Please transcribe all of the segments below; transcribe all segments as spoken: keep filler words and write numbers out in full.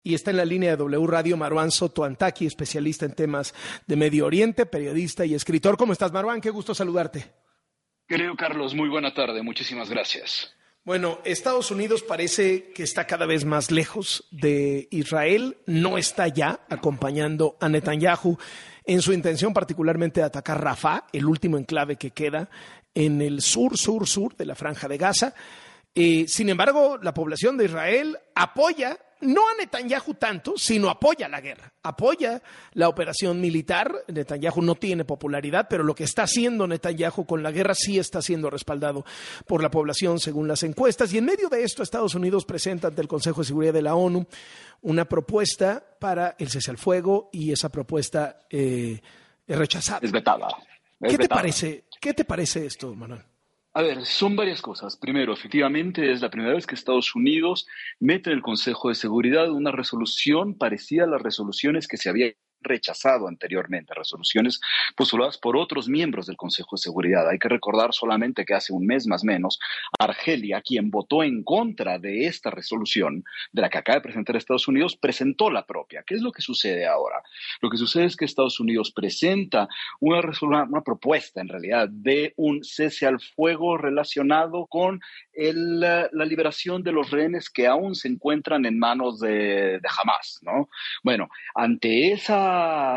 Y está en la línea de W Radio Marwan Soto Antaki, especialista en temas de Medio Oriente, periodista y escritor. ¿Cómo estás, Marwan? Qué gusto saludarte. Querido Carlos, muy buena tarde. Muchísimas gracias. Bueno, Estados Unidos parece que está cada vez más lejos de Israel. No está ya acompañando a Netanyahu en su intención particularmente de atacar Rafah, el último enclave que queda en el sur, sur, sur de la Franja de Gaza. Eh, sin embargo, la población de Israel apoya no a Netanyahu tanto, sino apoya la guerra, apoya la operación militar. Netanyahu no tiene popularidad, pero lo que está haciendo Netanyahu con la guerra sí está siendo respaldado por la población según las encuestas. Y en medio de esto, Estados Unidos presenta ante el Consejo de Seguridad de la ONU una propuesta para el cese al fuego y esa propuesta eh, es rechazada. Es vetada. Es ¿Qué te vetada. parece? ¿Qué te parece esto, Manuel? A ver, son varias cosas. Primero, efectivamente, es la primera vez que Estados Unidos mete en el Consejo de Seguridad una resolución parecida a las resoluciones que se había rechazado anteriormente, resoluciones postuladas por otros miembros del Consejo de Seguridad. Hay que recordar solamente que hace un mes más o menos, Argelia, quien votó en contra de esta resolución, de la que acaba de presentar Estados Unidos, presentó la propia. ¿Qué es lo que sucede ahora? Lo que sucede es que Estados Unidos presenta una, resolu- una propuesta, en realidad, de un cese al fuego relacionado con el, la liberación de los rehenes que aún se encuentran en manos de, de Hamas, ¿no? Bueno, ante esa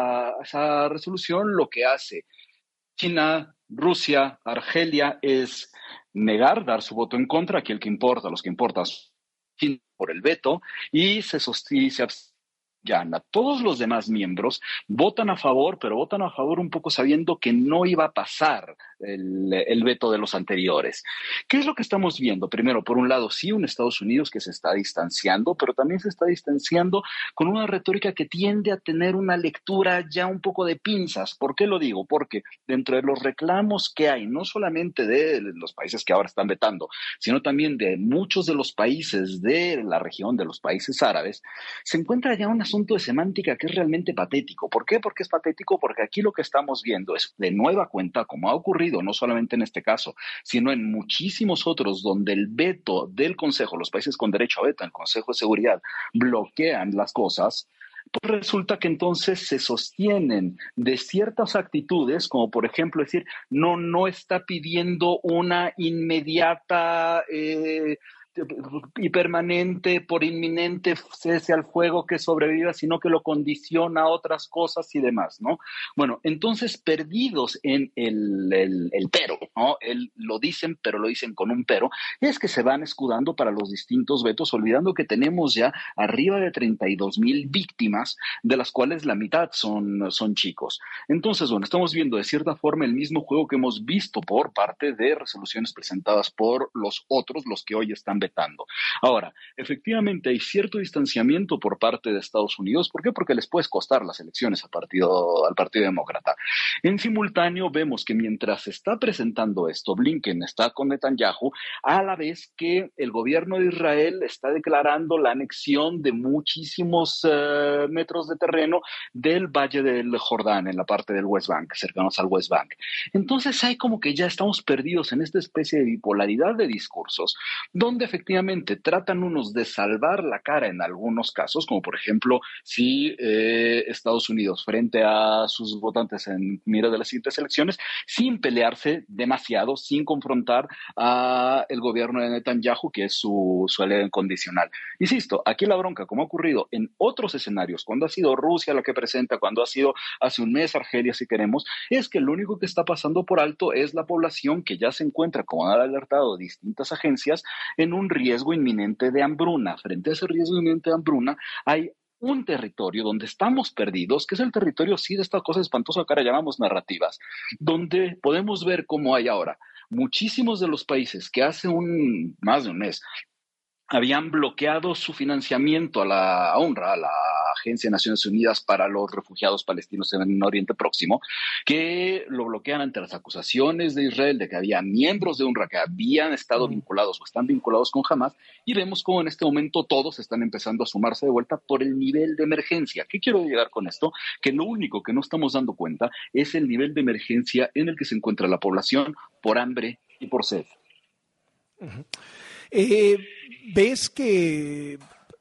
esa resolución, lo que hace China, Rusia, Argelia es negar, dar su voto en contra. Aquí el que importa, los que importan, China por el veto, y se sostiene, se abstiene. Todos los demás miembros votan a favor, pero votan a favor un poco sabiendo que no iba a pasar el, el veto de los anteriores. ¿Qué es lo que estamos viendo? Primero, por un lado, sí, un Estados Unidos que se está distanciando, pero también se está distanciando con una retórica que tiende a tener una lectura ya un poco de pinzas. ¿Por qué lo digo? Porque dentro de los reclamos que hay, no solamente de los países que ahora están vetando, sino también de muchos de los países de la región, de los países árabes, se encuentra ya una asunto de semántica que es realmente patético. ¿Por qué? Porque es patético porque aquí lo que estamos viendo es de nueva cuenta, como ha ocurrido no solamente en este caso, sino en muchísimos otros donde el veto del Consejo, los países con derecho a veto en el Consejo de Seguridad bloquean las cosas. Pues resulta que entonces se sostienen de ciertas actitudes, como por ejemplo decir, no, no está pidiendo una inmediata eh, y permanente, por inminente cese al fuego que sobreviva, sino que lo condiciona a otras cosas y demás, ¿no? Bueno, entonces perdidos en el, el, el pero, ¿no? El, lo dicen, pero lo dicen con un pero, es que se van escudando para los distintos vetos, olvidando que tenemos ya arriba de treinta y dos mil víctimas, de las cuales la mitad son, son chicos. Entonces, bueno, estamos viendo de cierta forma el mismo juego que hemos visto por parte de resoluciones presentadas por los otros, los que hoy están vetando. Ahora, efectivamente hay cierto distanciamiento por parte de Estados Unidos. ¿Por qué? Porque les puede costar las elecciones al partido, al Partido Demócrata. En simultáneo vemos que mientras se está presentando esto, Blinken está con Netanyahu, a la vez que el gobierno de Israel está declarando la anexión de muchísimos uh, metros de terreno del Valle del Jordán, en la parte del West Bank, cercanos al West Bank. Entonces hay como que ya estamos perdidos en esta especie de bipolaridad de discursos, donde efectivamente tratan unos de salvar la cara en algunos casos, como por ejemplo si eh, Estados Unidos frente a sus votantes en mira de las siguientes elecciones, sin pelearse demasiado, sin confrontar a el gobierno de Netanyahu, que es su, su aliado incondicional. Insisto, aquí la bronca, como ha ocurrido en otros escenarios, cuando ha sido Rusia la que presenta, cuando ha sido hace un mes Argelia, si queremos, es que lo único que está pasando por alto es la población que ya se encuentra, como han alertado distintas agencias, en un riesgo inminente de hambruna. Frente a ese riesgo inminente de hambruna, hay un territorio donde estamos perdidos, que es el territorio, sí, de esta cosa espantosa que ahora llamamos narrativas, donde podemos ver cómo hay ahora muchísimos de los países que hace un más de un mes habían bloqueado su financiamiento a la a UNRWA, a la Agencia de Naciones Unidas para los Refugiados Palestinos en Oriente Próximo, que lo bloquean ante las acusaciones de Israel de que había miembros de UNRWA que habían estado vinculados o están vinculados con Hamas, y vemos cómo en este momento todos están empezando a sumarse de vuelta por el nivel de emergencia. ¿Qué quiero llegar con esto? Que lo único que no estamos dando cuenta es el nivel de emergencia en el que se encuentra la población por hambre y por sed. Uh-huh. Eh, ¿Ves que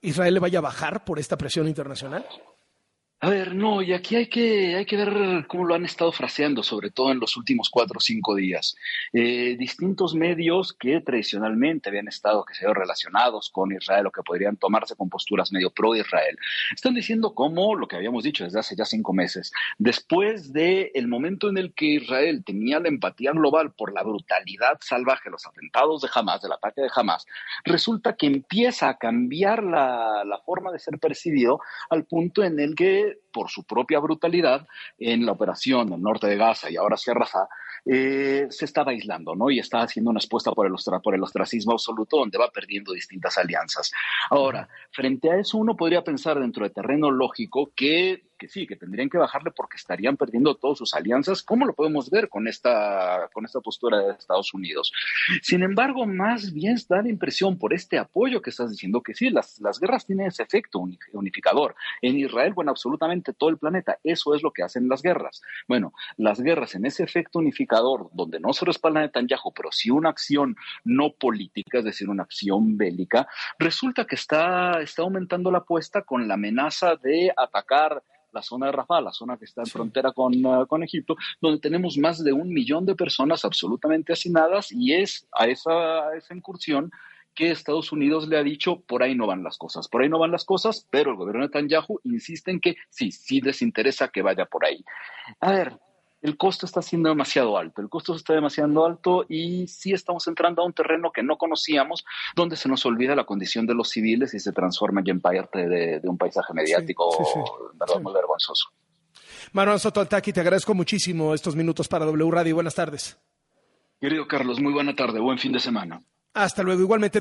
Israel le vaya a bajar por esta presión internacional? A ver, no, y aquí hay que, hay que ver cómo lo han estado fraseando, sobre todo en los últimos cuatro o cinco días. Eh, distintos medios que tradicionalmente habían estado, que se ven relacionados con Israel o que podrían tomarse con posturas medio pro-Israel, están diciendo como lo que habíamos dicho desde hace ya cinco meses. Después del momento en el que Israel tenía la empatía global por la brutalidad salvaje, los atentados de Hamas, del ataque de Hamas, resulta que empieza a cambiar la, la forma de ser percibido al punto en el que, por su propia brutalidad, en la operación del norte de Gaza y ahora hacia Rafah, eh, se estaba aislando, ¿no? Y estaba haciendo una expuesta por el, ostra, por el ostracismo absoluto, donde va perdiendo distintas alianzas. Ahora, frente a eso, uno podría pensar dentro de terreno lógico que, que sí, que tendrían que bajarle porque estarían perdiendo todas sus alianzas. ¿Cómo lo podemos ver con esta, con esta postura de Estados Unidos? Sin embargo, más bien da la impresión por este apoyo que estás diciendo que sí, las, las guerras tienen ese efecto unificador. En Israel, bueno, absolutamente todo el planeta, eso es lo que hacen las guerras. Bueno, las guerras en ese efecto unificador, donde no se respalda a Netanyahu, pero sí una acción no política, es decir, una acción bélica, resulta que está, está aumentando la apuesta con la amenaza de atacar la zona de Rafah, la zona que está en sí. frontera con, uh, con Egipto, donde tenemos más de un millón de personas absolutamente hacinadas, y es a esa, a esa incursión que Estados Unidos le ha dicho, por ahí no van las cosas, por ahí no van las cosas, pero el gobierno de Netanyahu insiste en que sí, sí les interesa que vaya por ahí. A ver, el costo está siendo demasiado alto, el costo está demasiado alto y sí estamos entrando a un terreno que no conocíamos, donde se nos olvida la condición de los civiles y se transforma ya en parte de, de un paisaje mediático, sí, sí, sí. ¿verdad? Sí. Muy vergonzoso. Marwan Soto Altaki, te agradezco muchísimo estos minutos para W Radio. Buenas tardes. Querido Carlos, muy buena tarde, buen fin de semana. Hasta luego, igualmente.